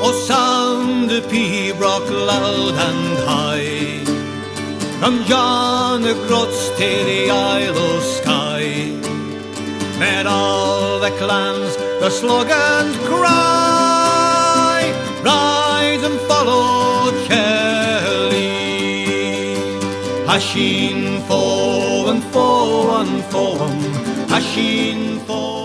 O sound the pibroch loud and high, from John the Groats to the Isle of Skye. Met all the clans the slogans cry, rise and follow Kelly. Hashin fo and fo and fo, hashin fo.